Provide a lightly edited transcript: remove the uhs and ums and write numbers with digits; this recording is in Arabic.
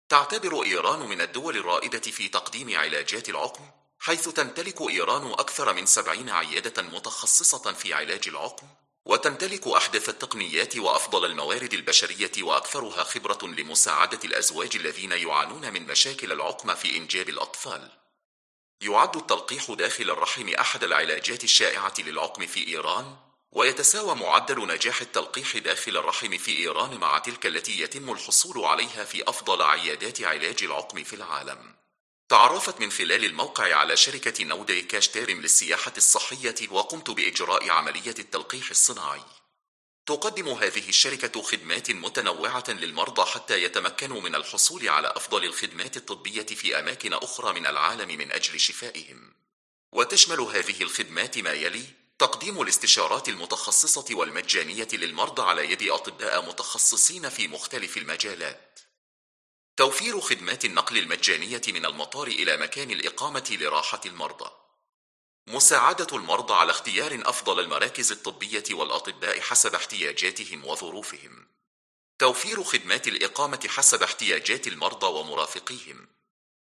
تعتبر إيران من الدول الرائدة في تقديم علاجات العقم، حيث تمتلك إيران أكثر من 70 عيادة متخصصة في علاج العقم، وتمتلك أحدث التقنيات وأفضل الموارد البشرية وأكثرها خبرة لمساعدة الأزواج الذين يعانون من مشاكل العقم في إنجاب الأطفال. يعد التلقيح داخل الرحم أحد العلاجات الشائعة للعقم في إيران، ويتساوى معدل نجاح التلقيح داخل الرحم في إيران مع تلك التي يتم الحصول عليها في أفضل عيادات علاج العقم في العالم. تعرفت من خلال الموقع على شركة نودي كاشتيرم للسياحة الصحية وقمت بإجراء عملية التلقيح الصناعي. تقدم هذه الشركة خدمات متنوعة للمرضى حتى يتمكنوا من الحصول على أفضل الخدمات الطبية في أماكن أخرى من العالم من أجل شفائهم. وتشمل هذه الخدمات ما يلي: تقديم الاستشارات المتخصصة والمجانية للمرضى على يد أطباء متخصصين في مختلف المجالات. توفير خدمات النقل المجانية من المطار إلى مكان الإقامة لراحة المرضى. مساعدة المرضى على اختيار أفضل المراكز الطبية والأطباء حسب احتياجاتهم وظروفهم. توفير خدمات الإقامة حسب احتياجات المرضى ومرافقيهم.